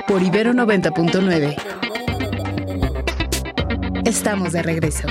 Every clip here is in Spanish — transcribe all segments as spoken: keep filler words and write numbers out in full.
por Ibero noventa punto nueve. Estamos de regreso.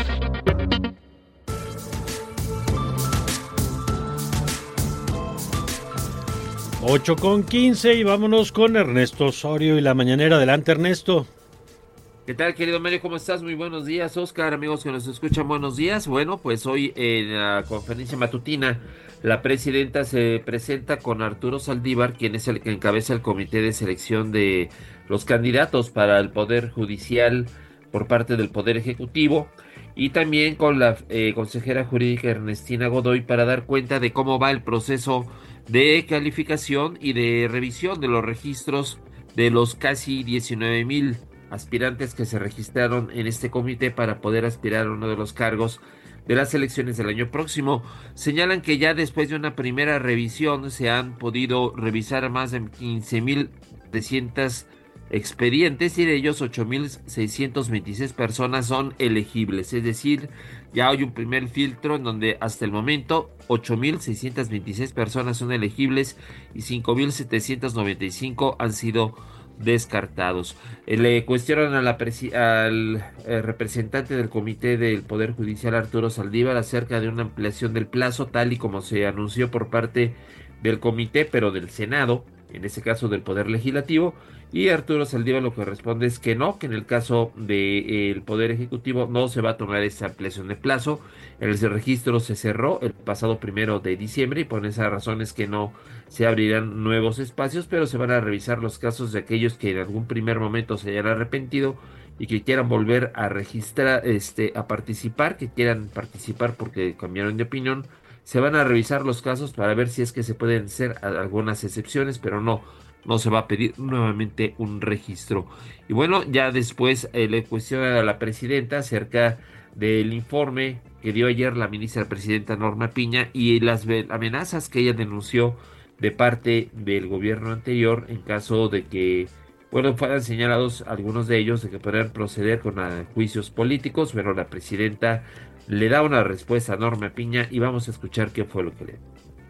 ocho con quince y vámonos con Ernesto Osorio y la mañanera. Adelante, Ernesto. ¿Qué tal, querido Mario? ¿Cómo estás? Muy buenos días, Oscar, amigos que nos escuchan, buenos días. Bueno, pues hoy en la conferencia matutina, la presidenta se presenta con Arturo Saldívar, quien es el que encabeza el comité de selección de los candidatos para el Poder Judicial por parte del Poder Ejecutivo, y también con la eh, consejera jurídica Ernestina Godoy para dar cuenta de cómo va el proceso de calificación y de revisión de los registros de los casi diecinueve mil aspirantes que se registraron en este comité para poder aspirar a uno de los cargos de las elecciones del año próximo. Señalan que ya después de una primera revisión se han podido revisar más de quince mil trescientos expedientes y de ellos ocho mil seiscientos veintiséis personas son elegibles, es decir, ya hay un primer filtro en donde hasta el momento ocho mil seiscientos veintiséis personas son elegibles y cinco mil setecientos noventa y cinco han sido descartados. Le cuestionan a la presi- al eh, representante del Comité del Poder Judicial, Arturo Saldívar, acerca de una ampliación del plazo, tal y como se anunció por parte del comité, pero del Senado, en ese caso del Poder Legislativo, y Arturo Saldívar lo que responde es que no, que en el caso del Poder Ejecutivo no se va a tomar esa ampliación de plazo. El registro se cerró el pasado primero de diciembre y por esa razón es que no se abrirán nuevos espacios, pero se van a revisar los casos de aquellos que en algún primer momento se hayan arrepentido y que quieran volver a registrar, este, a participar, que quieran participar porque cambiaron de opinión. Se van a revisar los casos para ver si es que se pueden hacer algunas excepciones, pero no, no se va a pedir nuevamente un registro. Y bueno, ya después eh, le cuestiona a la presidenta acerca del informe que dio ayer la ministra presidenta Norma Piña y las amenazas que ella denunció de parte del gobierno anterior en caso de que, bueno, fueran señalados algunos de ellos de que podrían proceder con uh, juicios políticos, pero la presidenta le da una respuesta a Norma Piña y vamos a escuchar qué fue lo que le dio.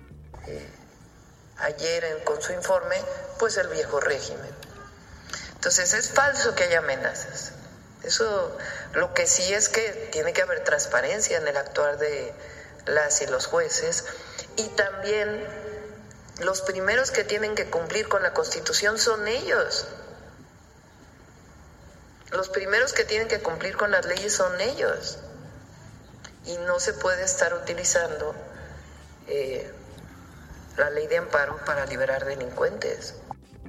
Ayer con su informe, pues el viejo régimen. Entonces es falso que haya amenazas. Eso, lo que sí es que tiene que haber transparencia en el actuar de las y los jueces, y también los primeros que tienen que cumplir con la Constitución son ellos. Los primeros que tienen que cumplir con las leyes son ellos. Y no se puede estar utilizando eh, la ley de amparo para liberar delincuentes.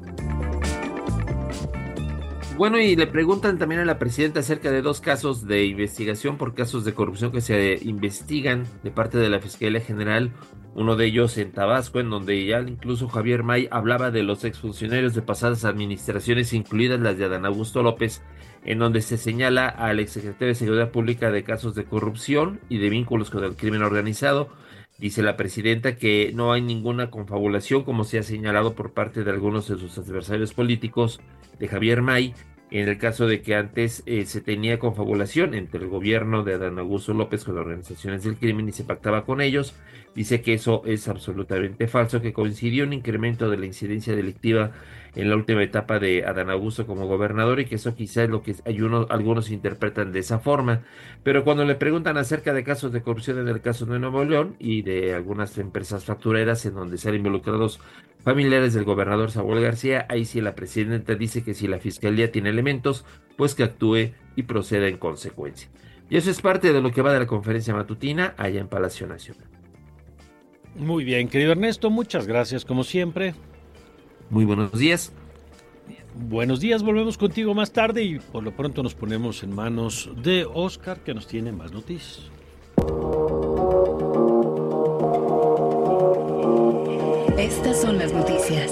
Bueno, y le preguntan también a la presidenta acerca de dos casos de investigación por casos de corrupción que se investigan de parte de la Fiscalía General. Uno de ellos en Tabasco, en donde ya incluso Javier May hablaba de los exfuncionarios de pasadas administraciones, incluidas las de Adán Augusto López, en donde se señala al exsecretario de Seguridad Pública de casos de corrupción y de vínculos con el crimen organizado. Dice la presidenta que no hay ninguna confabulación, como se ha señalado por parte de algunos de sus adversarios políticos de Javier May, en el caso de que antes eh, se tenía confabulación entre el gobierno de Adán Augusto López con las organizaciones del crimen y se pactaba con ellos. Dice que eso es absolutamente falso, que coincidió un incremento de la incidencia delictiva en la última etapa de Adán Augusto como gobernador y que eso quizás es lo que hay uno, algunos interpretan de esa forma. Pero cuando le preguntan acerca de casos de corrupción en el caso de Nuevo León y de algunas empresas factureras en donde se han involucrados familiares del gobernador Samuel García, ahí sí la presidenta dice que si la fiscalía tiene elementos, pues que actúe y proceda en consecuencia. Y eso es parte de lo que va de la conferencia matutina allá en Palacio Nacional. Muy bien, querido Ernesto, muchas gracias como siempre. Muy buenos días. Buenos días, volvemos contigo más tarde y por lo pronto nos ponemos en manos de Oscar, que nos tiene más noticias. Estas son las noticias.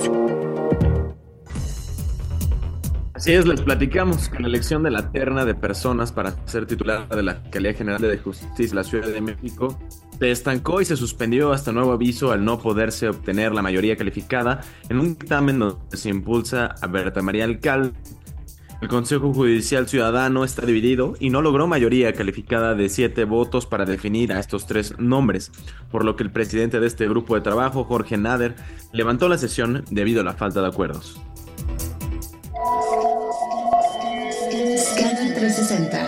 Así es, les platicamos que la elección de la terna de personas para ser titular de la Fiscalía General de Justicia de la Ciudad de México se estancó y se suspendió hasta nuevo aviso al no poderse obtener la mayoría calificada en un dictamen donde se impulsa a Berta María Alcalde. El Consejo Judicial Ciudadano está dividido y no logró mayoría calificada de siete votos para definir a estos tres nombres, por lo que el presidente de este grupo de trabajo, Jorge Nader, levantó la sesión debido a la falta de acuerdos. trescientos sesenta.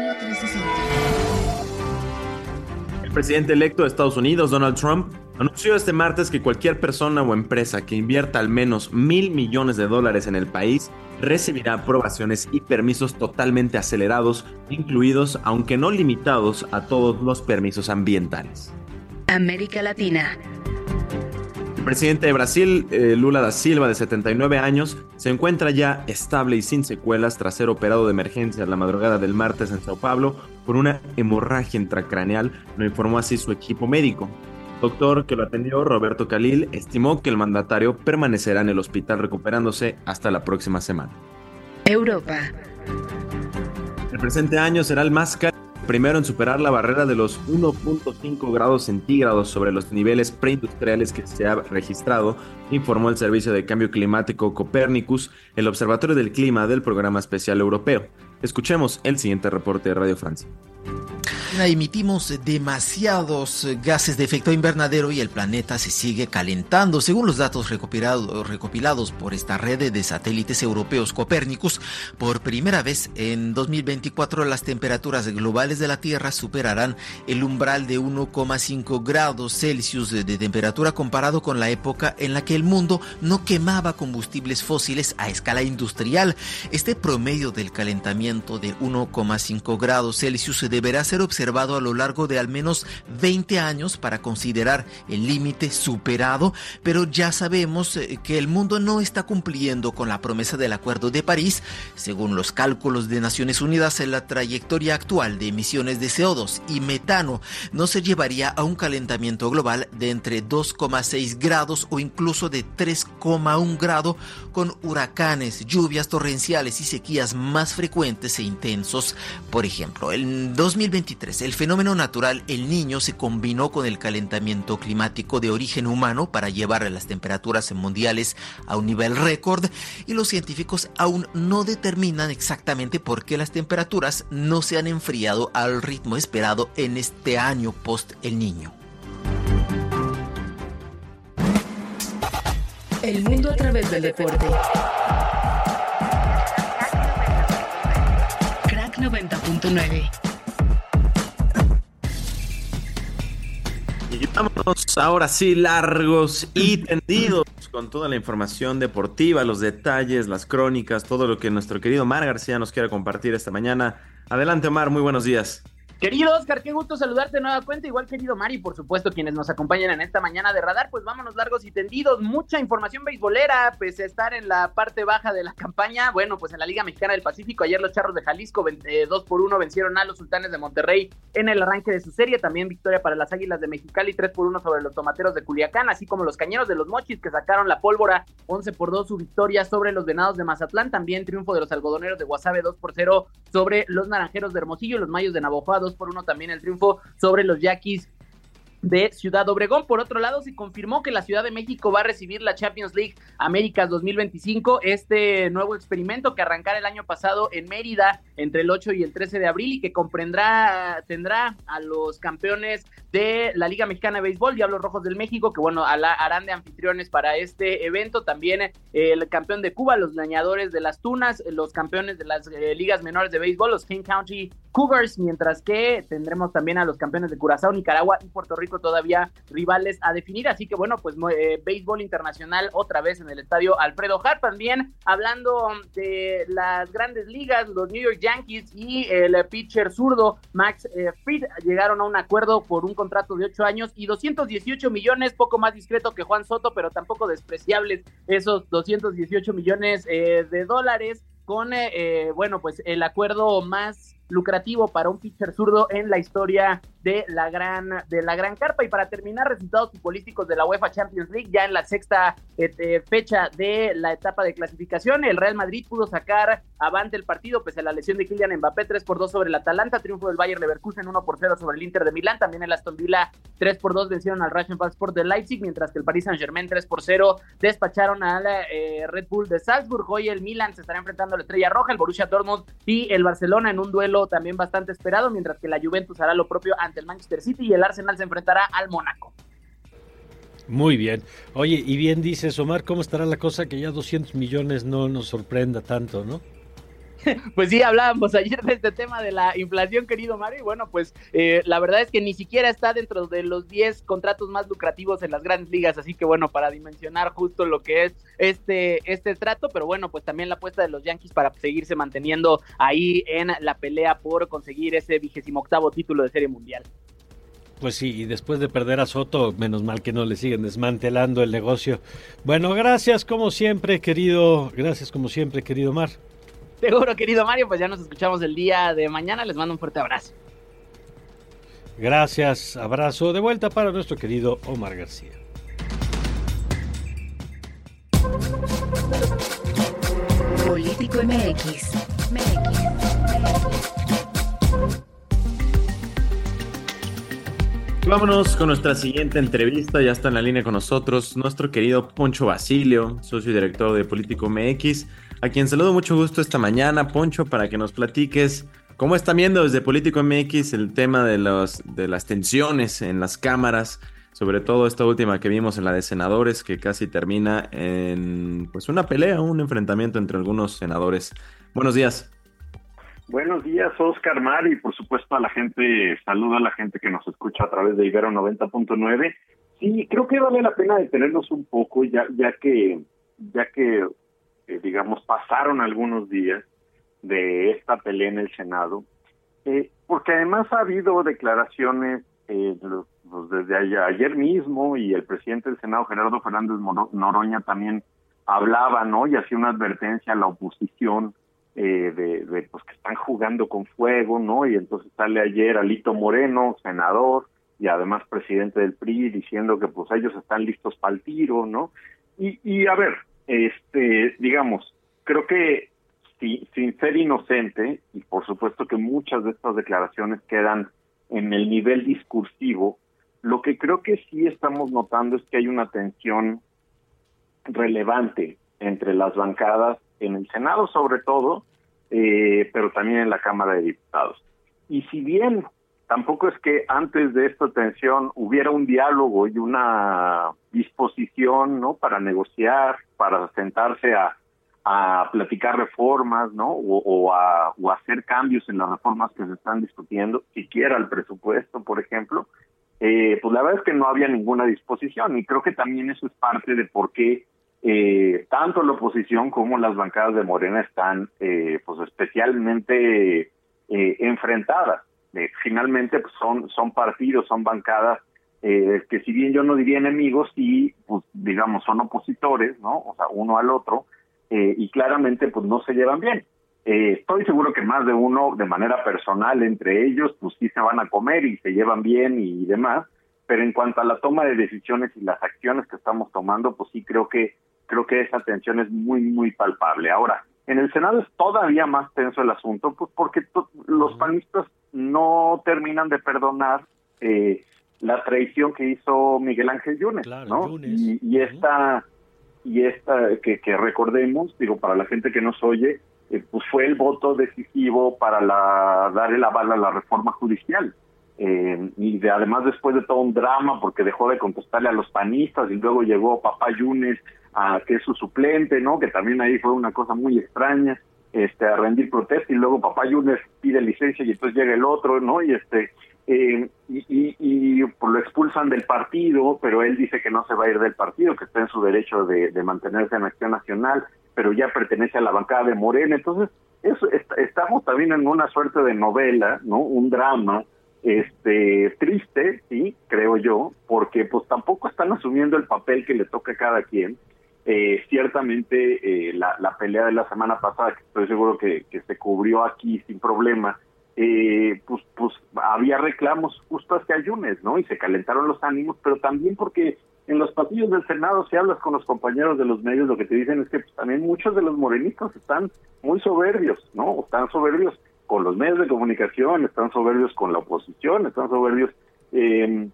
El presidente electo de Estados Unidos, Donald Trump, anunció este martes que cualquier persona o empresa que invierta al menos mil millones de dólares en el país recibirá aprobaciones y permisos totalmente acelerados, incluidos, aunque no limitados, a todos los permisos ambientales. América Latina. El presidente de Brasil, eh, Lula da Silva, de setenta y nueve años, se encuentra ya estable y sin secuelas tras ser operado de emergencia la madrugada del martes en Sao Paulo por una hemorragia intracraneal, lo informó así su equipo médico. El doctor que lo atendió, Roberto Khalil, estimó que el mandatario permanecerá en el hospital recuperándose hasta la próxima semana. Europa. El presente año será el más cálido, primero en superar la barrera de los uno punto cinco grados centígrados sobre los niveles preindustriales que se ha registrado, informó el Servicio de Cambio Climático Copernicus, el Observatorio del Clima del Programa Especial Europeo. Escuchemos el siguiente reporte de Radio Francia. Emitimos demasiados gases de efecto invernadero y el planeta se sigue calentando. Según los datos recopilados, recopilados por esta red de satélites europeos Copernicus, por primera vez en dos mil veinticuatro las temperaturas globales de la Tierra superarán el umbral de uno coma cinco grados Celsius de temperatura comparado con la época en la que el mundo no quemaba combustibles fósiles a escala industrial. Este promedio del calentamiento de uno coma cinco grados Celsius deberá ser observado a lo largo de al menos veinte años para considerar el límite superado, pero ya sabemos que el mundo no está cumpliendo con la promesa del Acuerdo de París. Según los cálculos de Naciones Unidas, en la trayectoria actual de emisiones de C O dos y metano no se llevaría a un calentamiento global de entre dos coma seis grados o incluso de tres coma uno grado, con huracanes, lluvias torrenciales y sequías más frecuentes e intensos. Por ejemplo, en dos mil veintitrés el fenómeno natural El Niño se combinó con el calentamiento climático de origen humano para llevar a las temperaturas mundiales a un nivel récord, y los científicos aún no determinan exactamente por qué las temperaturas no se han enfriado al ritmo esperado en este año post El Niño. El mundo a través del deporte. Crack noventa punto nueve. Y vámonos ahora sí largos y tendidos con toda la información deportiva, los detalles, las crónicas, todo lo que nuestro querido Omar García nos quiere compartir esta mañana. Adelante, Omar, muy buenos días. Querido Oscar, qué gusto saludarte de nueva cuenta, igual querido Mari, por supuesto quienes nos acompañan en esta mañana de Radar. Pues vámonos largos y tendidos, mucha información beisbolera, pese a estar en la parte baja de la campaña. Bueno, pues en la Liga Mexicana del Pacífico, ayer los Charros de Jalisco eh, dos por uno vencieron a los Sultanes de Monterrey en el arranque de su serie. También victoria para las Águilas de Mexicali, tres por uno sobre los Tomateros de Culiacán, así como los Cañeros de los Mochis, que sacaron la pólvora, once por dos su victoria sobre los Venados de Mazatlán. También triunfo de los Algodoneros de Guasave, dos por cero sobre los Naranjeros de Hermosillo. Los Mayos de Navojoa, dos por uno también el triunfo sobre los Yaquis de Ciudad Obregón. Por otro lado, se confirmó que la Ciudad de México va a recibir la Champions League Américas dos mil veinticinco, este nuevo experimento que arrancará el año pasado en Mérida entre el ocho y el trece de abril y que comprendrá, tendrá a los campeones de la Liga Mexicana de Béisbol, Diablos Rojos del México, que bueno, harán de anfitriones para este evento. También eh, el campeón de Cuba, los Leñadores de las Tunas, los campeones de las eh, ligas menores de béisbol, los King County Cougars, mientras que tendremos también a los campeones de Curazao, Nicaragua y Puerto Rico todavía rivales a definir. Así que bueno, pues eh, béisbol internacional otra vez en el estadio Alfredo Harp. También hablando de las grandes ligas, los New York Yankees y el pitcher zurdo Max eh, Fried llegaron a un acuerdo por un contrato de ocho años y doscientos dieciocho millones, poco más discreto que Juan Soto, pero tampoco despreciables esos doscientos dieciocho millones eh, de dólares, con eh, eh, bueno, pues el acuerdo más lucrativo para un pitcher zurdo en la historia de la gran de la gran carpa. Y para terminar, resultados futbolísticos de la UEFA Champions League, ya en la sexta eh, fecha de la etapa de clasificación, el Real Madrid pudo sacar avante el partido pese a la lesión de Kylian Mbappé, tres por dos sobre el Atalanta, triunfo del Bayer Leverkusen uno por cero sobre el Inter de Milán, también el Aston Villa tres por dos vencieron al Rasenballsport de Leipzig, mientras que el Paris Saint-Germain tres por cero despacharon al eh, Red Bull de Salzburg. Hoy el Milan se estará enfrentando a la Estrella Roja, el Borussia Dortmund y el Barcelona en un duelo también bastante esperado, mientras que la Juventus hará lo propio ante el Manchester City y el Arsenal se enfrentará al Mónaco. Muy bien. Oye, y bien dices, Omar, ¿cómo estará la cosa que ya doscientos millones no nos sorprenda tanto, no? Pues sí, hablábamos ayer de este tema de la inflación, querido Mario, y bueno, pues eh, la verdad es que ni siquiera está dentro de los diez contratos más lucrativos en las grandes ligas, así que bueno, para dimensionar justo lo que es este, este trato, pero bueno, pues también la apuesta de los Yankees para seguirse manteniendo ahí en la pelea por conseguir ese vigésimo octavo título de Serie Mundial. Pues sí, y después de perder a Soto, menos mal que no le siguen desmantelando el negocio. Bueno, gracias como siempre, querido, gracias como siempre, querido Mar. Seguro, querido Mario, pues ya nos escuchamos el día de mañana, les mando un fuerte abrazo. Gracias, abrazo de vuelta para nuestro querido Omar García. Político M X. M X. Vámonos con nuestra siguiente entrevista. Ya está en la línea con nosotros nuestro querido Poncho Basilio, socio y director de Político M X, a quien saludo mucho gusto esta mañana, Poncho, para que nos platiques cómo están viendo desde Político M X el tema de, los, de las tensiones en las cámaras, sobre todo esta última que vimos en la de senadores, que casi termina en pues una pelea, un enfrentamiento entre algunos senadores. Buenos días. Buenos días, Oscar, Mar, y por supuesto a la gente, saludo a la gente que nos escucha a través de Ibero noventa punto nueve. Sí, creo que vale la pena detenernos un poco, ya ya que, ya que eh, digamos, pasaron algunos días de esta pelea en el Senado, eh, porque además ha habido declaraciones eh, pues desde ayer, ayer mismo, y el presidente del Senado, Gerardo Fernández Noroña, también hablaba, ¿no?, y hacía una advertencia a la oposición, Eh, de, de pues que están jugando con fuego, ¿no? Y entonces sale ayer Alito Moreno, senador, y además presidente del P R I, diciendo que pues ellos están listos para el tiro, ¿no? Y, y a ver, este, digamos, creo que si, sin ser inocente, y por supuesto que muchas de estas declaraciones quedan en el nivel discursivo, lo que creo que sí estamos notando es que hay una tensión relevante entre las bancadas en el Senado sobre todo, eh, pero también en la Cámara de Diputados. Y si bien tampoco es que antes de esta tensión hubiera un diálogo y una disposición, ¿no?, para negociar, para sentarse a, a platicar reformas, ¿no?, o, o, a, o a hacer cambios en las reformas que se están discutiendo, siquiera el presupuesto, por ejemplo, eh, pues la verdad es que no había ninguna disposición, y creo que también eso es parte de por qué Eh, tanto la oposición como las bancadas de Morena están eh, pues especialmente eh, enfrentadas. Eh, finalmente pues son son partidos, son bancadas eh, que si bien yo no diría enemigos, sí, pues digamos son opositores, ¿no? O sea, uno al otro, eh, y claramente pues no se llevan bien. Eh, estoy seguro que más de uno de manera personal entre ellos pues sí se van a comer y se llevan bien y demás, pero en cuanto a la toma de decisiones y las acciones que estamos tomando, pues sí creo que creo que esa tensión es muy, muy palpable. Ahora, en el Senado es todavía más tenso el asunto, pues porque to- los panistas no terminan de perdonar eh, la traición que hizo Miguel Ángel Yunes, claro, ¿no? Yunes. Y, y esta, y esta que, que recordemos, digo, para la gente que nos oye, eh, pues fue el voto decisivo para la, dar el aval a la reforma judicial. Eh, y de, además después de todo un drama porque dejó de contestarle a los panistas y luego llegó papá Yunes, a, que es su suplente, ¿no?, que también ahí fue una cosa muy extraña, este a rendir protesta, y luego papá Yunes pide licencia y entonces llega el otro, ¿no? Y este eh, y, y, y pues lo expulsan del partido, pero él dice que no se va a ir del partido, que está en su derecho de, de mantenerse en Acción Nacional, pero ya pertenece a la bancada de Morena. Entonces eso, est- estamos también en una suerte de novela, ¿no?, un drama este triste, sí, creo yo, porque pues tampoco están asumiendo el papel que le toca a cada quien. Eh, ciertamente eh, la, la pelea de la semana pasada, que estoy seguro que, que se cubrió aquí sin problema, eh, pues pues había reclamos justo hacia Yunes, ¿no? Y se calentaron los ánimos, pero también porque en los pasillos del Senado, si hablas con los compañeros de los medios, lo que te dicen es que pues, también muchos de los morenistas están muy soberbios, ¿no? Están soberbios con los medios de comunicación, están soberbios con la oposición, están soberbios, eh,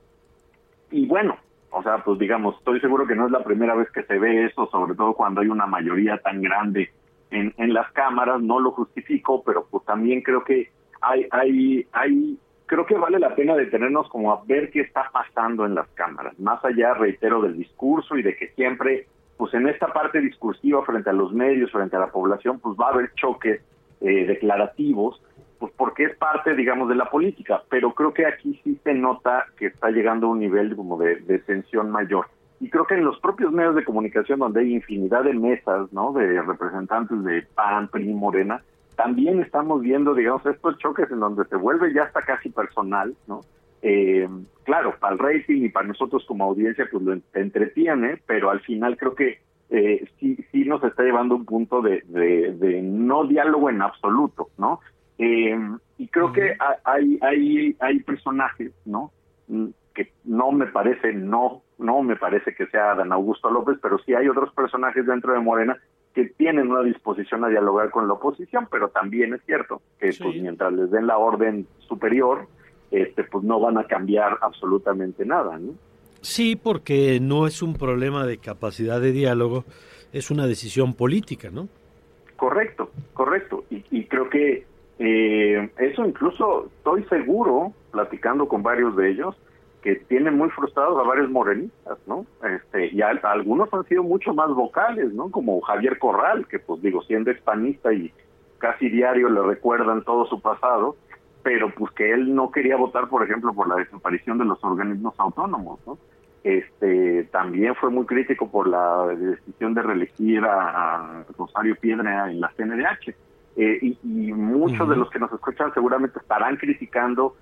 y bueno, o sea, pues digamos, estoy seguro que no es la primera vez que se ve eso, sobre todo cuando hay una mayoría tan grande en, en las cámaras, no lo justifico, pero pues también creo que hay, hay, hay, creo que vale la pena detenernos como a ver qué está pasando en las cámaras, más allá, reitero, del discurso y de que siempre, pues en esta parte discursiva frente a los medios, frente a la población, pues va a haber choques eh, declarativos, pues porque es parte, digamos, de la política, pero creo que aquí sí se nota que está llegando a un nivel como de, de tensión mayor. Y creo que en los propios medios de comunicación, donde hay infinidad de mesas, ¿no?, de representantes de P A N, P R I, Morena, también estamos viendo, digamos, estos choques en donde se vuelve ya hasta casi personal, ¿no? Eh, claro, para el rating y para nosotros como audiencia, pues lo entretiene, pero al final creo que eh, sí, sí nos está llevando a un punto de, de, de no diálogo en absoluto, ¿no? Eh, y creo uh-huh. que hay, hay, hay personajes, ¿no?, que no me parece, no, no me parece que sea Dan Augusto López, pero sí hay otros personajes dentro de Morena que tienen una disposición a dialogar con la oposición, pero también es cierto que sí. pues mientras les den la orden superior, este pues no van a cambiar absolutamente nada, ¿no? Sí, porque no es un problema de capacidad de diálogo, es una decisión política, ¿no? Correcto, correcto. Y, y creo que eh, eso incluso estoy seguro, platicando con varios de ellos, que tienen muy frustrados a varios morenistas, ¿no? Este, y a, a algunos han sido mucho más vocales, ¿no? Como Javier Corral, que pues digo, siendo expanista y casi diario le recuerdan todo su pasado, pero pues que él no quería votar, por ejemplo, por la desaparición de los organismos autónomos, ¿no? Este, también fue muy crítico por la decisión de reelegir a, a Rosario Piedra en la C N D H. Eh, y, y muchos uh-huh. de los que nos escuchan seguramente estarán criticando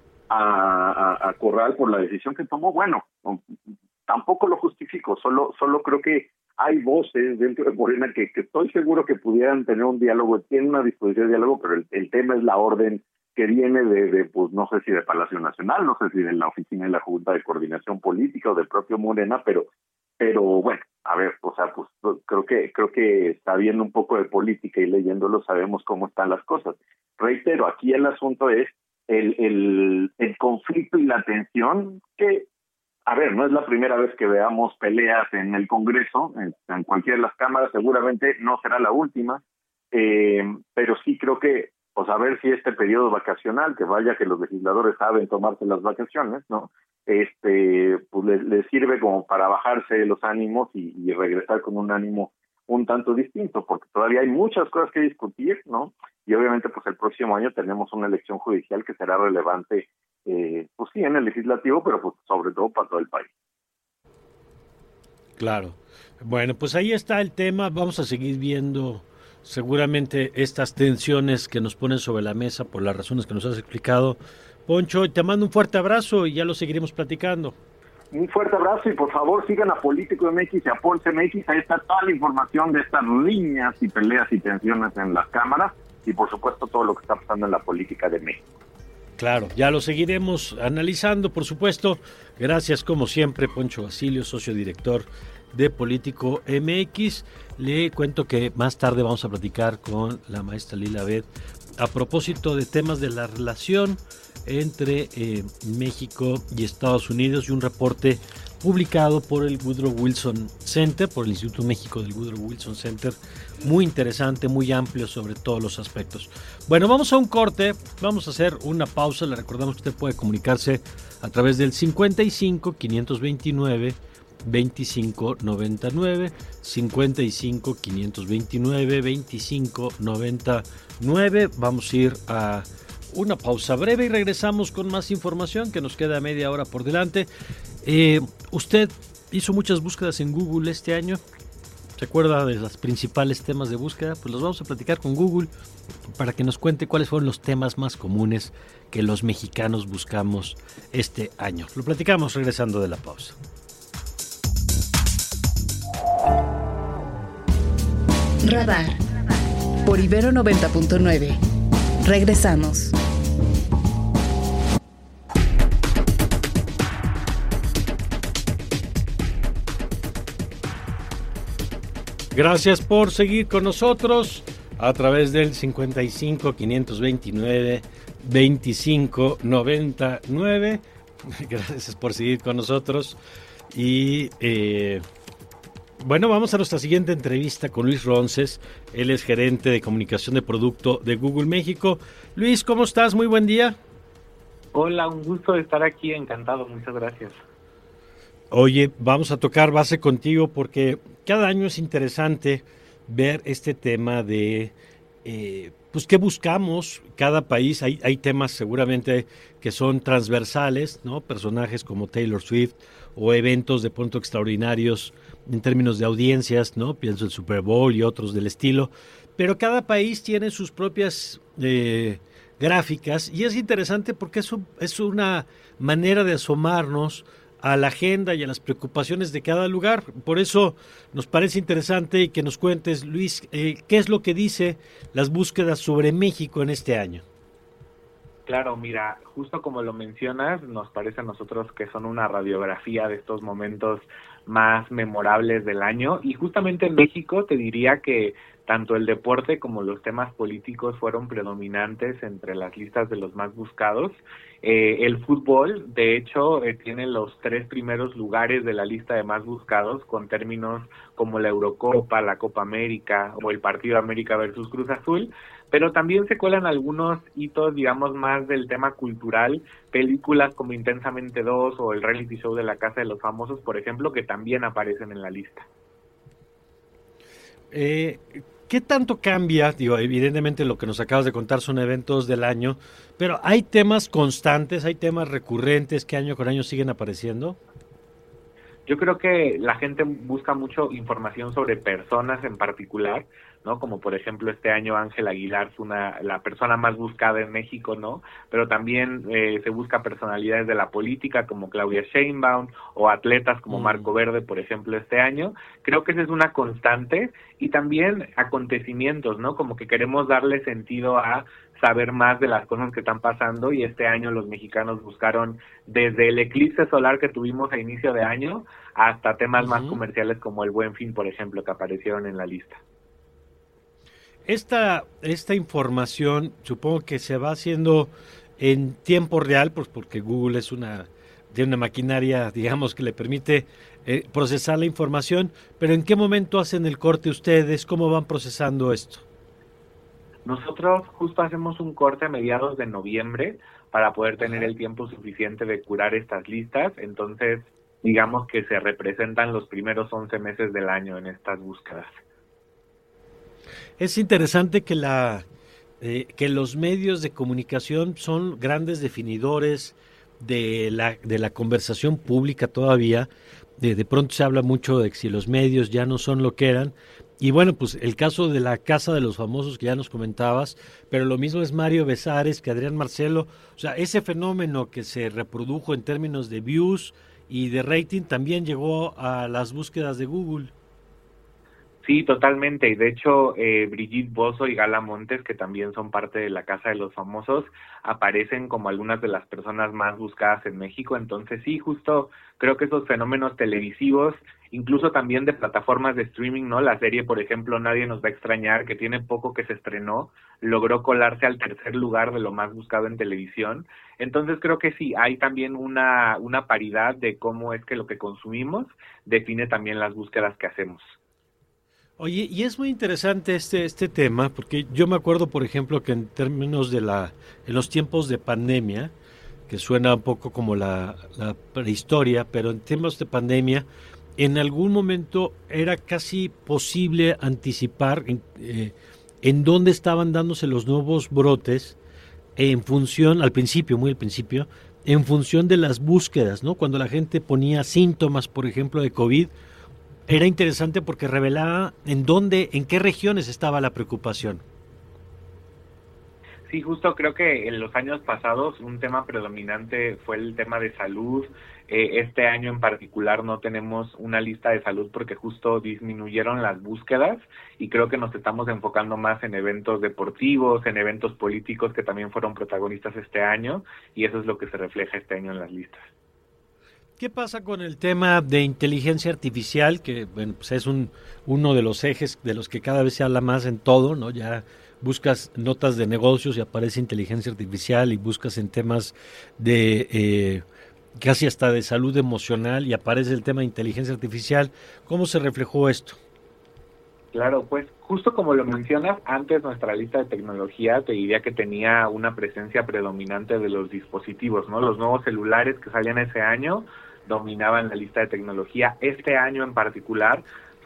a, a, a Corral por la decisión que tomó. Bueno, tampoco lo justifico, solo solo creo que hay voces dentro de Morena que, que estoy seguro que pudieran tener un diálogo, tienen una disposición de diálogo, pero el, el tema es la orden que viene de, de, pues no sé si de Palacio Nacional, no sé si de la oficina de la Junta de Coordinación Política o del propio Morena, pero pero bueno, a ver, o sea, pues creo que creo que está viendo un poco de política y leyéndolo sabemos cómo están las cosas. Reitero, aquí el asunto es el, el, el conflicto y la tensión que, a ver, no es la primera vez que veamos peleas en el Congreso, en, en cualquiera de las cámaras, seguramente no será la última, eh, pero sí creo que, pues a ver si este periodo vacacional, que vaya que los legisladores saben tomarse las vacaciones, ¿no? Este, pues les, les sirve como para bajarse los ánimos y, y regresar con un ánimo un tanto distinto, porque todavía hay muchas cosas que discutir, ¿no? Y obviamente pues el próximo año tenemos una elección judicial que será relevante, eh, pues sí, en el legislativo, pero pues sobre todo para todo el país. Claro. Bueno, pues ahí está el tema, vamos a seguir viendo seguramente estas tensiones que nos ponen sobre la mesa por las razones que nos has explicado. Poncho, te mando un fuerte abrazo y ya lo seguiremos platicando. Un fuerte abrazo y por favor sigan a Político M X y a Pulse M X, ahí está toda la información de estas riñas y peleas y tensiones en las cámaras y por supuesto todo lo que está pasando en la política de México. Claro, ya lo seguiremos analizando, por supuesto. Gracias como siempre, Poncho Basilio, socio director de Político M X. Le cuento que más tarde vamos a platicar con la maestra Lila Abed a propósito de temas de la relación entre eh, México y Estados Unidos y un reporte publicado por el Woodrow Wilson Center, por el Instituto México del Woodrow Wilson Center, muy interesante, muy amplio sobre todos los aspectos. Bueno, vamos a un corte, vamos a hacer una pausa, le recordamos que usted puede comunicarse a través del cincuenta y cinco, quinientos veintinueve, veinticinco noventa y nueve, cincuenta y cinco, quinientos veintinueve, veinticinco noventa y nueve. Vamos a ir a una pausa breve y regresamos con más información que nos queda media hora por delante. Eh, usted hizo muchas búsquedas en Google este año. ¿Se acuerda de los principales temas de búsqueda? Pues los vamos a platicar con Google para que nos cuente cuáles fueron los temas más comunes que los mexicanos buscamos este año. Lo platicamos regresando de la pausa. Radar por Ibero noventa punto nueve. Regresamos. Gracias por seguir con nosotros a través del cincuenta y cinco, quinientos veintinueve, veinticinco noventa y nueve. Gracias por seguir con nosotros. Y eh, bueno, vamos a nuestra siguiente entrevista con Luis Ronces. Él es gerente de comunicación de producto de Google México. Luis, ¿cómo estás? Muy buen día. Hola, un gusto de estar aquí, encantado, muchas gracias. Oye, vamos a tocar base contigo porque cada año es interesante ver este tema de eh, pues qué buscamos cada país. Hay, hay temas seguramente que son transversales, ¿no? Personajes como Taylor Swift o eventos de pronto extraordinarios en términos de audiencias, ¿no? Pienso el Super Bowl y otros del estilo. Pero cada país tiene sus propias eh, gráficas y es interesante porque es, un, es una manera de asomarnos a la agenda y a las preocupaciones de cada lugar. Por eso nos parece interesante que nos cuentes, Luis, eh, qué es lo que dice las búsquedas sobre México en este año. Claro, mira, justo como lo mencionas, nos parece a nosotros que son una radiografía de estos momentos más memorables del año, y justamente en México te diría que tanto el deporte como los temas políticos fueron predominantes entre las listas de los más buscados. Eh, el fútbol, de hecho, eh, tiene los tres primeros lugares de la lista de más buscados, con términos como la Eurocopa, la Copa América o el partido América versus Cruz Azul, pero también se cuelan algunos hitos, digamos, más del tema cultural, películas como Intensamente dos o el reality show de la Casa de los Famosos, por ejemplo, que también aparecen en la lista. Eh, ¿Qué tanto cambia? Digo, evidentemente lo que nos acabas de contar son eventos del año, pero ¿hay temas constantes, hay temas recurrentes que año con año siguen apareciendo? Yo creo que la gente busca mucho información sobre personas en particular, ¿no? Como por ejemplo este año Ángel Aguilar es una la persona más buscada en México, ¿no? Pero también eh, se busca personalidades de la política como Claudia Sheinbaum o atletas como mm. Marco Verde, por ejemplo, este año. Creo que esa es una constante, y también acontecimientos, ¿no? Como que queremos darle sentido a saber más de las cosas que están pasando, y este año los mexicanos buscaron desde el eclipse solar que tuvimos a inicio de año hasta temas uh-huh. más comerciales como el Buen Fin, por ejemplo, que aparecieron en la lista. Esta, esta información supongo que se va haciendo en tiempo real, pues porque Google es una, tiene una maquinaria, digamos, que le permite eh, procesar la información, pero ¿en qué momento hacen el corte ustedes? ¿Cómo van procesando esto? Nosotros justo hacemos un corte a mediados de noviembre para poder tener el tiempo suficiente de curar estas listas, entonces digamos que se representan los primeros once meses del año en estas búsquedas. Es interesante que la eh, que los medios de comunicación son grandes definidores de la de la conversación pública todavía. De, de pronto se habla mucho de que si los medios ya no son lo que eran. Y bueno, pues el caso de la Casa de los Famosos que ya nos comentabas, pero lo mismo es Mario Besares que Adrián Marcelo. O sea, ese fenómeno que se reprodujo en términos de views y de rating también llegó a las búsquedas de Google. Sí, totalmente. Y de hecho, eh, Brigitte Bozo y Gala Montes, que también son parte de la Casa de los Famosos, aparecen como algunas de las personas más buscadas en México. Entonces sí, justo creo que esos fenómenos televisivos, incluso también de plataformas de streaming, ¿no? La serie, por ejemplo, Nadie nos va a extrañar, que tiene poco que se estrenó, logró colarse al tercer lugar de lo más buscado en televisión. Entonces creo que sí, hay también una, una paridad de cómo es que lo que consumimos define también las búsquedas que hacemos. Oye, y es muy interesante este este tema, porque yo me acuerdo, por ejemplo, que en términos de la, en los tiempos de pandemia, que suena un poco como la, la prehistoria, pero en tiempos de pandemia, en algún momento era casi posible anticipar en, eh, en dónde estaban dándose los nuevos brotes en función, al principio, muy al principio, en función de las búsquedas, ¿no? Cuando la gente ponía síntomas, por ejemplo, de COVID, era interesante porque revelaba en dónde, en qué regiones estaba la preocupación. Sí, justo creo que en los años pasados un tema predominante fue el tema de salud. Eh, este año en particular no tenemos una lista de salud porque justo disminuyeron las búsquedas, y creo que nos estamos enfocando más en eventos deportivos, en eventos políticos que también fueron protagonistas este año, y eso es lo que se refleja este año en las listas. ¿Qué pasa con el tema de inteligencia artificial? Que bueno, pues es un uno de los ejes de los que cada vez se habla más en todo, ¿no? Ya buscas notas de negocios y aparece inteligencia artificial, y buscas en temas de eh, casi hasta de salud emocional y aparece el tema de inteligencia artificial. ¿Cómo se reflejó esto? Claro, pues justo como lo mencionas, antes nuestra lista de tecnología te diría que tenía una presencia predominante de los dispositivos, ¿no? Los nuevos celulares que salían ese año dominaban la lista de tecnología. Este año en particular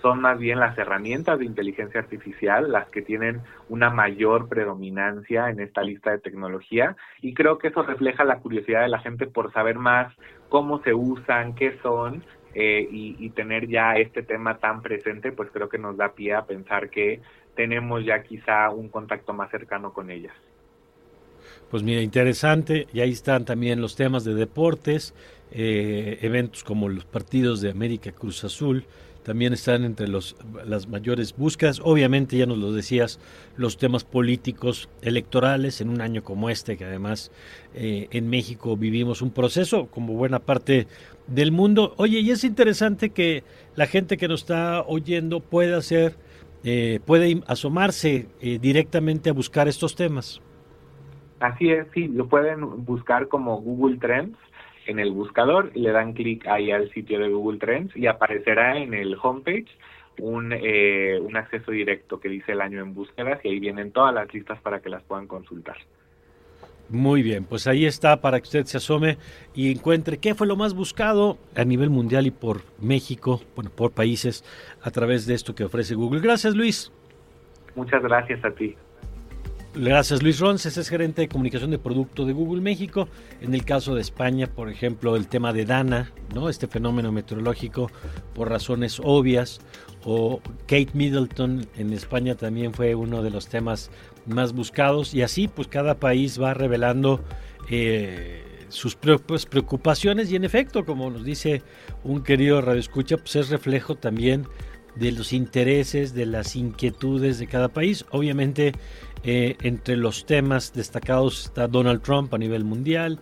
son más bien las herramientas de inteligencia artificial las que tienen una mayor predominancia en esta lista de tecnología, y creo que eso refleja la curiosidad de la gente por saber más cómo se usan, qué son, eh, y, y tener ya este tema tan presente, pues creo que nos da pie a pensar que tenemos ya quizá un contacto más cercano con ellas. Pues mira, interesante, y ahí están también los temas de deportes, eh, eventos como los partidos de América Cruz Azul, también están entre los, las mayores búsquedas. Obviamente, ya nos lo decías, los temas políticos electorales en un año como este, que además eh, en México vivimos un proceso como buena parte del mundo. Oye, y es interesante que la gente que nos está oyendo pueda hacer, eh, puede asomarse eh, directamente a buscar estos temas. Así es, sí, lo pueden buscar como Google Trends en el buscador, y le dan clic ahí al sitio de Google Trends y aparecerá en el homepage un, eh, un acceso directo que dice el año en búsquedas, y ahí vienen todas las listas para que las puedan consultar. Muy bien, pues ahí está para que usted se asome y encuentre qué fue lo más buscado a nivel mundial y por México, bueno, por países, a través de esto que ofrece Google. Gracias, Luis. Muchas gracias a ti. Gracias, Luis Ronces, es gerente de comunicación de producto de Google México. En el caso de España, por ejemplo, el tema de Dana, ¿no? Este fenómeno meteorológico por razones obvias, o Kate Middleton en España también fue uno de los temas más buscados, y así pues cada país va revelando eh, sus propias preocupaciones, y en efecto, como nos dice un querido radioescucha, pues es reflejo también de los intereses, de las inquietudes de cada país. Obviamente, eh, entre los temas destacados está Donald Trump a nivel mundial,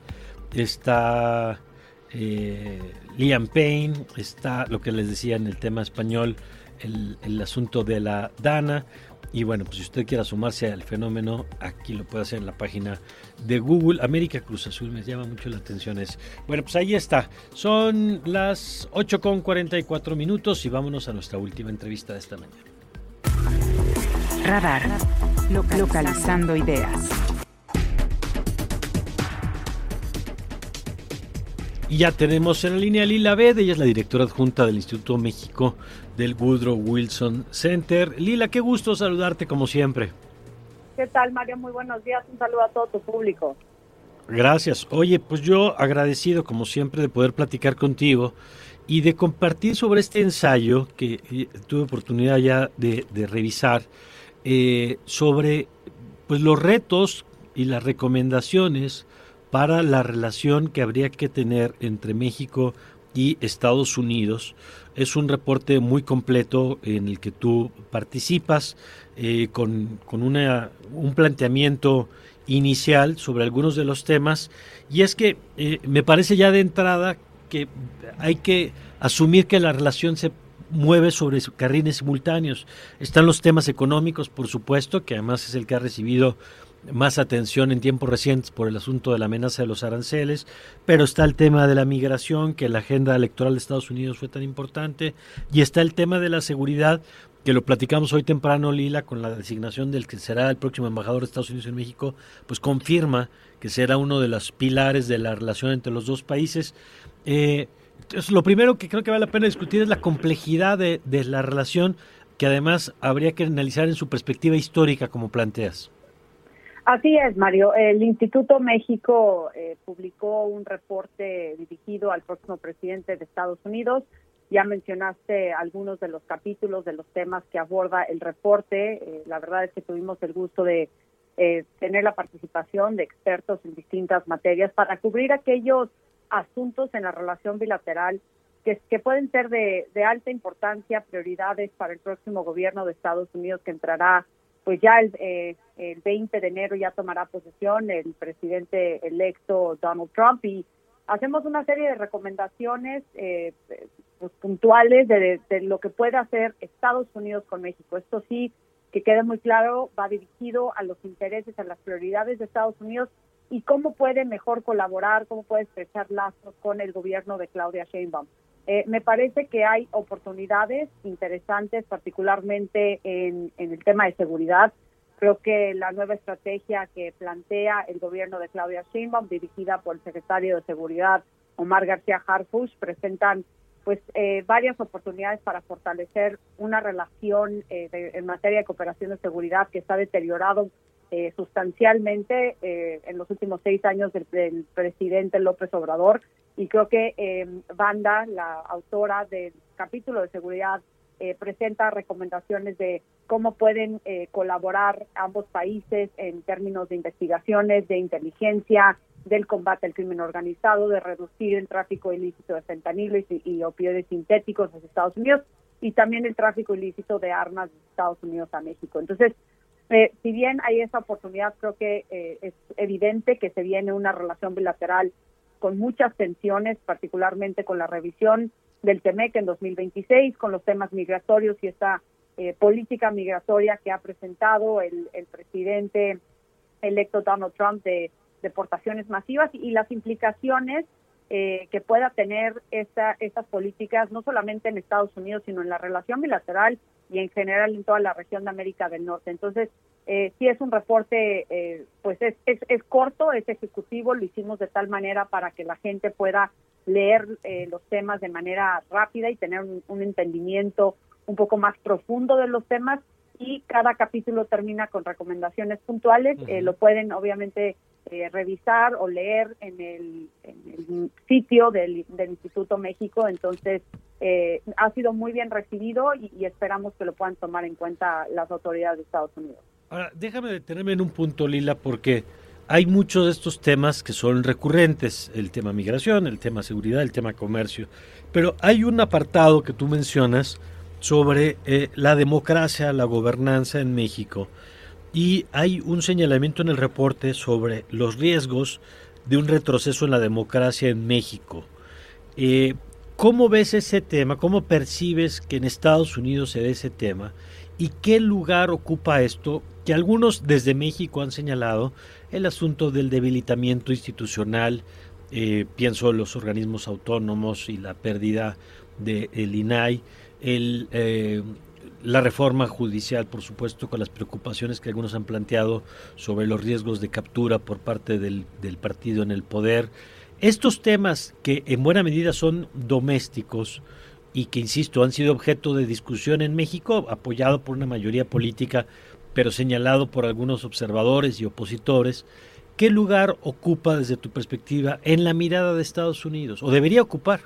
está eh, Liam Payne, está lo que les decía en el tema español, el, el asunto de la Dana. Y bueno, pues si usted quiere sumarse al fenómeno, aquí lo puede hacer en la página de Google. América Cruz Azul, me llama mucho la atención. Es, bueno, pues ahí está. Son las ocho con cuarenta y cuatro minutos y vámonos a nuestra última entrevista de esta mañana. Radar. Localizando, localizando ideas. Y ya tenemos en la línea a Lila Abed, ella es la directora adjunta del Instituto México del Woodrow Wilson Center. Lila, qué gusto saludarte como siempre. ¿Qué tal, Mario? Muy buenos días, un saludo a todo tu público. Gracias. Oye, pues yo agradecido como siempre de poder platicar contigo y de compartir sobre este ensayo que tuve oportunidad ya de, de revisar, eh, sobre pues los retos y las recomendaciones para la relación que habría que tener entre México y Estados Unidos. Es un reporte muy completo en el que tú participas, eh, con, con una, un planteamiento inicial sobre algunos de los temas, y es que eh, me parece ya de entrada que hay que asumir que la relación se mueve sobre carriles simultáneos. Están los temas económicos, por supuesto, que además es el que ha recibido más atención en tiempos recientes por el asunto de la amenaza de los aranceles, pero está el tema de la migración, que la agenda electoral de Estados Unidos fue tan importante, y está el tema de la seguridad, que lo platicamos hoy temprano, Lila, con la designación del que será el próximo embajador de Estados Unidos en México, pues confirma que será uno de los pilares de la relación entre los dos países. Eh, entonces, lo primero que creo que vale la pena discutir es la complejidad de, de la relación, que además habría que analizar en su perspectiva histórica, como planteas. Así es, Mario. El Instituto México eh, publicó un reporte dirigido al próximo presidente de Estados Unidos. Ya mencionaste algunos de los capítulos, de los temas que aborda el reporte. Eh, la verdad es que tuvimos el gusto de eh, tener la participación de expertos en distintas materias para cubrir aquellos asuntos en la relación bilateral que, que pueden ser de, de alta importancia, prioridades para el próximo gobierno de Estados Unidos, que entrará pues ya el, eh, el veinte de enero ya tomará posesión el presidente electo Donald Trump, y hacemos una serie de recomendaciones eh, pues, puntuales de, de, de lo que puede hacer Estados Unidos con México. Esto sí, que quede muy claro, va dirigido a los intereses, a las prioridades de Estados Unidos y cómo puede mejor colaborar, cómo puede estrechar lazos con el gobierno de Claudia Sheinbaum. Eh, me parece que hay oportunidades interesantes, particularmente en, en el tema de seguridad. Creo que la nueva estrategia que plantea el gobierno de Claudia Sheinbaum, dirigida por el secretario de Seguridad Omar García Harfuch, presentan pues pues eh, varias oportunidades para fortalecer una relación eh, de, en materia de cooperación de seguridad que está deteriorado eh, sustancialmente eh, en los últimos seis años del, del presidente López Obrador. Y creo que eh, Wanda, la autora del capítulo de seguridad, eh, presenta recomendaciones de cómo pueden eh, colaborar ambos países en términos de investigaciones, de inteligencia, del combate al crimen organizado, de reducir el tráfico ilícito de fentanilo y, y opioides sintéticos desde Estados Unidos, y también el tráfico ilícito de armas de Estados Unidos a México. Entonces, eh, si bien hay esa oportunidad, creo que eh, es evidente que se viene una relación bilateral con muchas tensiones, particularmente con la revisión del T M E C en dos mil veintiséis, con los temas migratorios y esta eh, política migratoria que ha presentado el, el presidente electo Donald Trump de deportaciones masivas y las implicaciones eh, que pueda tener esta, estas políticas, no solamente en Estados Unidos, sino en la relación bilateral y en general en toda la región de América del Norte. Entonces, eh, sí es un reporte, eh, pues es, es, es corto, es ejecutivo, lo hicimos de tal manera para que la gente pueda leer eh, los temas de manera rápida y tener un, un entendimiento un poco más profundo de los temas, y cada capítulo termina con recomendaciones puntuales. Uh-huh. Eh, lo pueden obviamente eh, revisar o leer en el, en el sitio del, del Instituto México. Entonces, eh, ha sido muy bien recibido y, y esperamos que lo puedan tomar en cuenta las autoridades de Estados Unidos. Ahora, déjame detenerme en un punto, Lila, porque hay muchos de estos temas que son recurrentes, el tema migración, el tema seguridad, el tema comercio, pero hay un apartado que tú mencionas sobre eh, la democracia, la gobernanza en México, y hay un señalamiento en el reporte sobre los riesgos de un retroceso en la democracia en México. Eh, ¿Cómo ves ese tema? ¿Cómo percibes que en Estados Unidos se ve ese tema? ¿Y qué lugar ocupa esto? Que algunos desde México han señalado el asunto del debilitamiento institucional, eh, pienso en los organismos autónomos y la pérdida del I N A I, el, eh, la reforma judicial, por supuesto, con las preocupaciones que algunos han planteado sobre los riesgos de captura por parte del, del partido en el poder. Estos temas que en buena medida son domésticos y que, insisto, han sido objeto de discusión en México, apoyado por una mayoría política, pero señalado por algunos observadores y opositores, ¿qué lugar ocupa desde tu perspectiva en la mirada de Estados Unidos, o debería ocupar?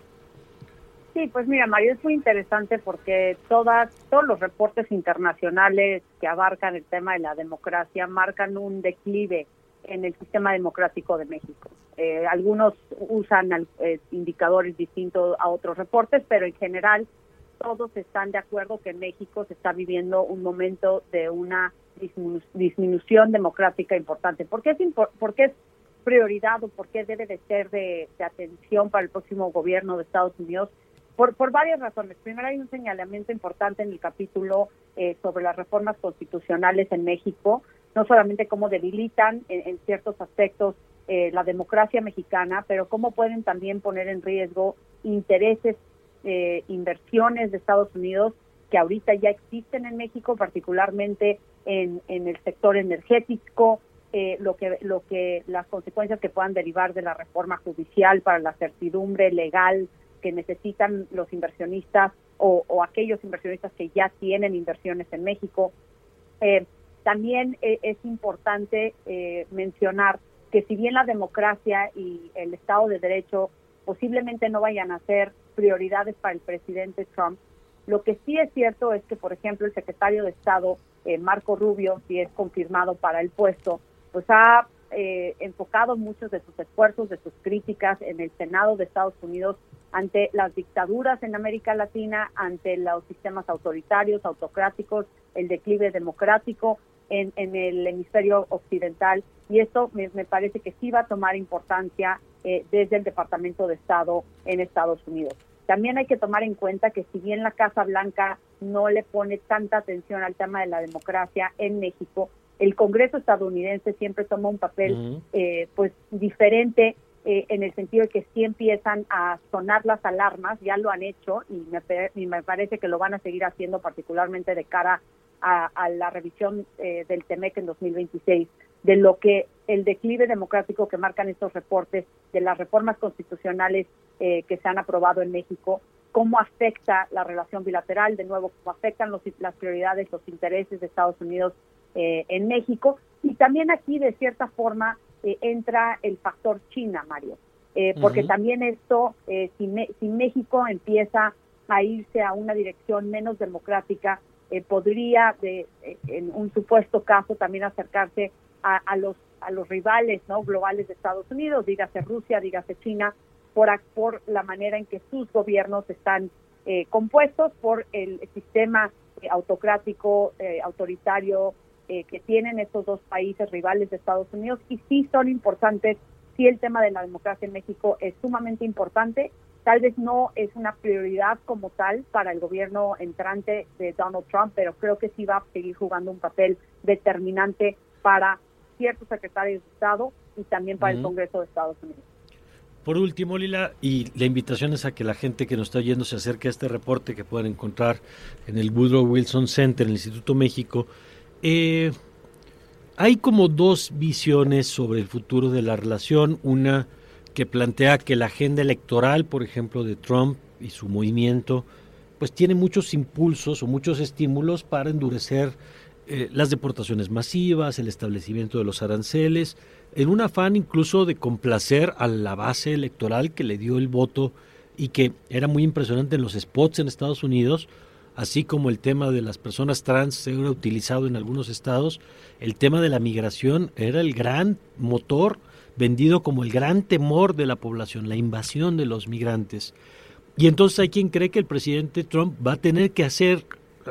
Sí, pues mira, Mario, es muy interesante porque todas, todos los reportes internacionales que abarcan el tema de la democracia marcan un declive en el sistema democrático de México. Eh, algunos usan eh, indicadores distintos a otros reportes, pero en general todos están de acuerdo que México se está viviendo un momento de una disminu- disminución democrática importante. ¿Por qué es, impor- por qué es prioridad o por qué debe de ser de, de atención para el próximo gobierno de Estados Unidos? Por, por varias razones. Primero, hay un señalamiento importante en el capítulo eh, sobre las reformas constitucionales en México, no solamente cómo debilitan en, en ciertos aspectos eh, la democracia mexicana, pero cómo pueden también poner en riesgo intereses, eh, inversiones de Estados Unidos que ahorita ya existen en México, particularmente en, en el sector energético, eh, lo que, lo que las consecuencias que puedan derivar de la reforma judicial para la certidumbre legal que necesitan los inversionistas o, o aquellos inversionistas que ya tienen inversiones en México. Eh, también eh, es importante eh, mencionar que si bien la democracia y el Estado de Derecho posiblemente no vayan a ser prioridades para el presidente Trump, lo que sí es cierto es que, por ejemplo, el secretario de Estado, eh, Marco Rubio, si es confirmado para el puesto, pues ha eh, enfocado muchos de sus esfuerzos, de sus críticas en el Senado de Estados Unidos ante las dictaduras en América Latina, ante los sistemas autoritarios, autocráticos, el declive democrático en, en el hemisferio occidental, y esto me, me parece que sí va a tomar importancia eh, desde el Departamento de Estado en Estados Unidos. También hay que tomar en cuenta que si bien la Casa Blanca no le pone tanta atención al tema de la democracia en México, el Congreso estadounidense siempre toma un papel uh-huh. eh, pues diferente, Eh, en el sentido de que sí empiezan a sonar las alarmas, ya lo han hecho y me, y me parece que lo van a seguir haciendo, particularmente de cara a, a la revisión eh, del T M E C en dos mil veintiséis, de lo que el declive democrático que marcan estos reportes, de las reformas constitucionales eh, que se han aprobado en México, cómo afecta la relación bilateral, de nuevo, cómo afectan los, las prioridades, los intereses de Estados Unidos eh, en México. Y también aquí, de cierta forma, eh, entra el factor China, Mario, eh, porque uh-huh. también esto, eh, si, me, si México empieza a irse a una dirección menos democrática, eh, podría, de, eh, en un supuesto caso, también acercarse a, a los a los rivales, ¿no?, globales de Estados Unidos, dígase Rusia, dígase China, por, por la manera en que sus gobiernos están eh, compuestos, por el sistema eh, autocrático, eh, autoritario eh, que tienen estos dos países rivales de Estados Unidos, y sí son importantes, sí el tema de la democracia en México es sumamente importante, tal vez no es una prioridad como tal para el gobierno entrante de Donald Trump, pero creo que sí va a seguir jugando un papel determinante para ciertos secretarios de Estado y también para uh-huh. el Congreso de Estados Unidos. Por último, Lila, y la invitación es a que la gente que nos está oyendo se acerque a este reporte que pueden encontrar en el Woodrow Wilson Center, en el Instituto México. Eh, hay como dos visiones sobre el futuro de la relación, una que plantea que la agenda electoral, por ejemplo, de Trump y su movimiento, pues tiene muchos impulsos o muchos estímulos para endurecer Eh, las deportaciones masivas, el establecimiento de los aranceles, en un afán incluso de complacer a la base electoral que le dio el voto y que era muy impresionante en los spots en Estados Unidos, así como el tema de las personas trans era utilizado en algunos estados, el tema de la migración era el gran motor vendido como el gran temor de la población, la invasión de los migrantes. Y entonces hay quien cree que el presidente Trump va a tener que hacer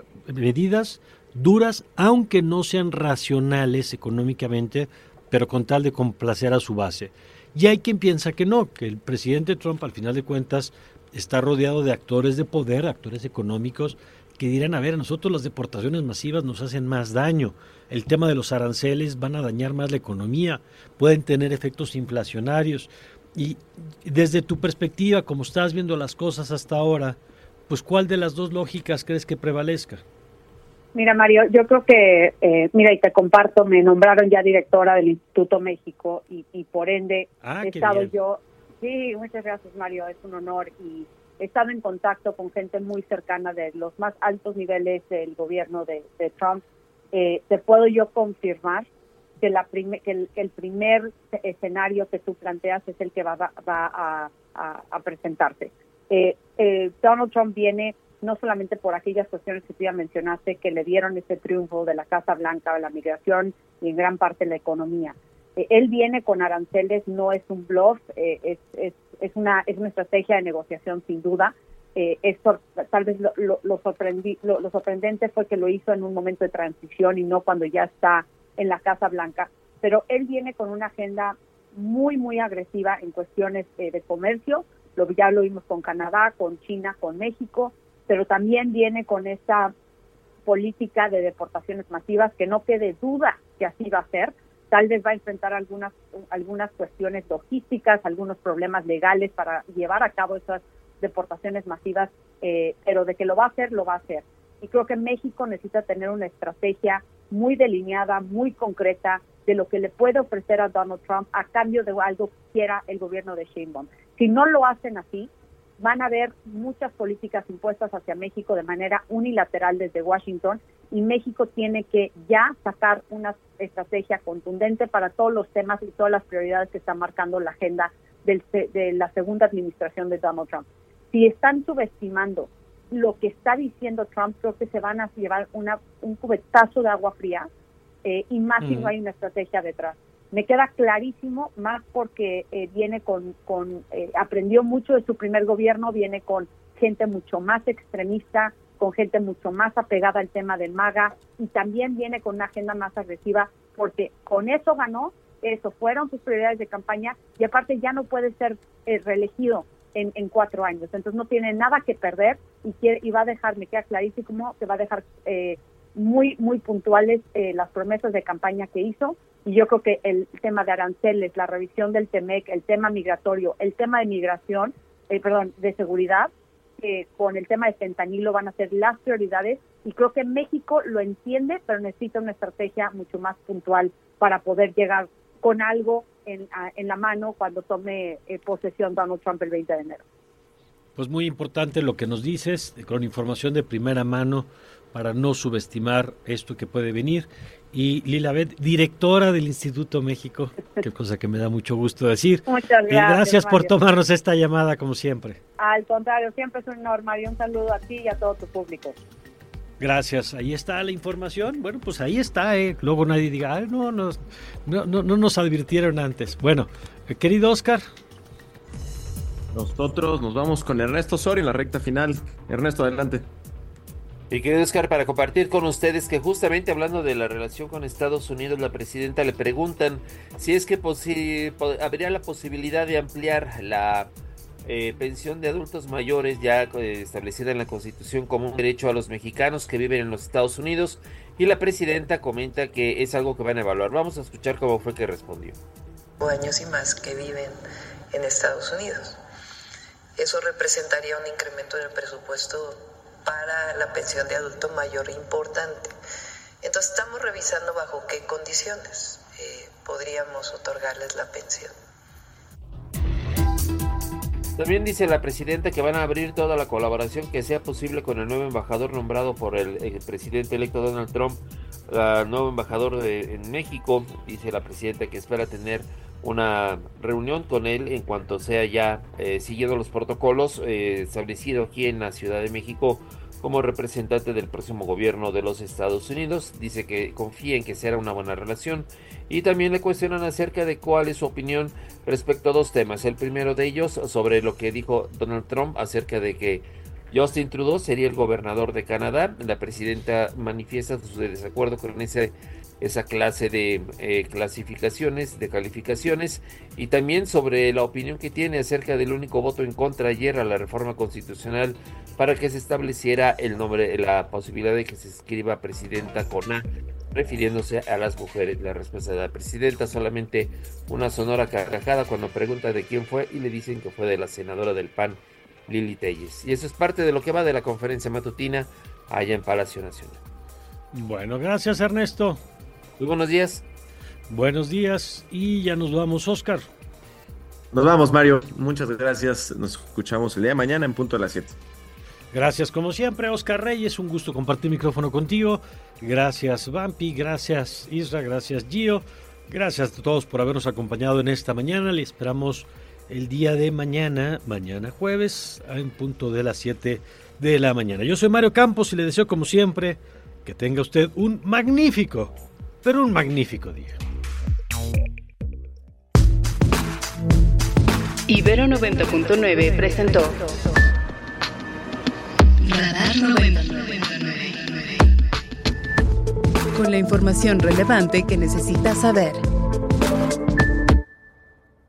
medidas duras, aunque no sean racionales económicamente, pero con tal de complacer a su base. Y hay quien piensa que no, que el presidente Trump, al final de cuentas, está rodeado de actores de poder, actores económicos, que dirán, a ver, a nosotros las deportaciones masivas nos hacen más daño, el tema de los aranceles van a dañar más la economía, pueden tener efectos inflacionarios. Y desde tu perspectiva, como estás viendo las cosas hasta ahora, pues ¿cuál de las dos lógicas crees que prevalezca? Mira, Mario, yo creo que, eh, mira, y te comparto, me nombraron ya directora del Instituto México y, y por ende ah, he estado bien. yo, sí, muchas gracias, Mario, es un honor, y he estado en contacto con gente muy cercana de los más altos niveles del gobierno de, de Trump. Eh, te puedo yo confirmar que, la prime, que, el, que el primer escenario que tú planteas es el que va, va, va a, a, a presentarse. Eh, eh, Donald Trump viene no solamente por aquellas cuestiones que tú ya mencionaste, que le dieron ese triunfo de la Casa Blanca, de la migración y en gran parte la economía. Eh, él viene con aranceles, no es un bluff, eh, es, es, es, una, es una estrategia de negociación sin duda. Eh, esto, tal vez lo, lo, lo, sorprendi, lo, lo sorprendente fue que lo hizo en un momento de transición y no cuando ya está en la Casa Blanca, pero él viene con una agenda muy, muy agresiva en cuestiones eh, de comercio, lo, ya lo vimos con Canadá, con China, con México, pero también viene con esta política de deportaciones masivas, que no quede duda que así va a ser. Tal vez va a enfrentar algunas algunas cuestiones logísticas, algunos problemas legales para llevar a cabo esas deportaciones masivas, eh, pero de que lo va a hacer, lo va a hacer. Y creo que México necesita tener una estrategia muy delineada, muy concreta, de lo que le puede ofrecer a Donald Trump a cambio de algo que quiera el gobierno de Sheinbaum. Si no lo hacen así, van a haber muchas políticas impuestas hacia México de manera unilateral desde Washington, y México tiene que ya sacar una estrategia contundente para todos los temas y todas las prioridades que está marcando la agenda del, de la segunda administración de Donald Trump. Si están subestimando lo que está diciendo Trump, creo que se van a llevar una, un cubetazo de agua fría, eh, y más mm. si no hay una estrategia detrás. Me queda clarísimo, más porque eh, viene con, con eh, aprendió mucho de su primer gobierno, viene con gente mucho más extremista, con gente mucho más apegada al tema del MAGA, y también viene con una agenda más agresiva, porque con eso ganó, eso fueron sus prioridades de campaña, y aparte ya no puede ser eh, reelegido en, en cuatro años, entonces no tiene nada que perder, y, quiere, y va a dejar, me queda clarísimo, que va a dejar eh, muy, muy puntuales eh, las promesas de campaña que hizo. Y yo creo que el tema de aranceles, la revisión del TEMEC, el tema migratorio, el tema de migración, eh, perdón, de seguridad, eh, con el tema de fentanilo van a ser las prioridades, y creo que México lo entiende, pero necesita una estrategia mucho más puntual para poder llegar con algo en, a, en la mano cuando tome eh, posesión Donald Trump el veinte de enero. Pues muy importante lo que nos dices, con información de primera mano para no subestimar esto que puede venir. Y Lilabeth, directora del Instituto México, qué cosa que me da mucho gusto decir. Muchas gracias. Y gracias por Mario. tomarnos esta llamada, como siempre. Al contrario, siempre es un honor, Mario. Un saludo a ti y a todo tu público. Gracias, ahí está la información. Bueno, pues ahí está, ¿eh? Luego nadie diga, Ay, no, no, no, no, no nos advirtieron antes. Bueno, eh, querido Oscar. Nosotros nos vamos con Ernesto Osorio en la recta final. Ernesto, adelante. Y querido Oscar, para compartir con ustedes que justamente hablando de la relación con Estados Unidos, la presidenta le preguntan si es que posi- po- habría la posibilidad de ampliar la eh, pensión de adultos mayores ya eh, establecida en la Constitución como un derecho a los mexicanos que viven en los Estados Unidos, y la presidenta comenta que es algo que van a evaluar. Vamos a escuchar cómo fue que respondió. Años y más que viven en Estados Unidos. Eso representaría un incremento en el presupuesto para la pensión de adulto mayor importante. Entonces estamos revisando bajo qué condiciones eh, podríamos otorgarles la pensión. También dice la presidenta que van a abrir toda la colaboración que sea posible con el nuevo embajador nombrado por el, el presidente electo Donald Trump, uh, nuevo embajador de, en México. Dice la presidenta que espera tener una reunión con él en cuanto sea ya eh, siguiendo los protocolos eh, establecido aquí en la Ciudad de México como representante del próximo gobierno de los Estados Unidos. Dice que confía en que será una buena relación, y también le cuestionan acerca de cuál es su opinión respecto a dos temas. El primero de ellos sobre lo que dijo Donald Trump acerca de que Justin Trudeau sería el gobernador de Canadá. La presidenta manifiesta su desacuerdo con ese esa clase de eh, clasificaciones, de calificaciones, y también sobre la opinión que tiene acerca del único voto en contra ayer a la reforma constitucional para que se estableciera el nombre, la posibilidad de que se escriba presidenta con A, refiriéndose a las mujeres. La respuesta de la presidenta, solamente una sonora carcajada cuando pregunta de quién fue, y le dicen que fue de la senadora del P A N, Lili Telles. Y eso es parte de lo que va de la conferencia matutina allá en Palacio Nacional. Bueno, gracias, Ernesto. Muy buenos días. Buenos días, y ya nos vamos, Oscar. Nos vamos, Mario. Muchas gracias. Nos escuchamos el día de mañana en punto de las siete. Gracias, como siempre, Oscar Reyes. Un gusto compartir micrófono contigo. Gracias, Vampi. Gracias, Isra. Gracias, Gio. Gracias a todos por habernos acompañado en esta mañana. Le esperamos el día de mañana, mañana jueves, en punto de las siete de la mañana. Yo soy Mario Campos y le deseo, como siempre, que tenga usted un magnífico, pero un magnífico día. Ibero noventa punto nueve presentó Radar noventa punto nueve, con la información relevante que necesitas saber.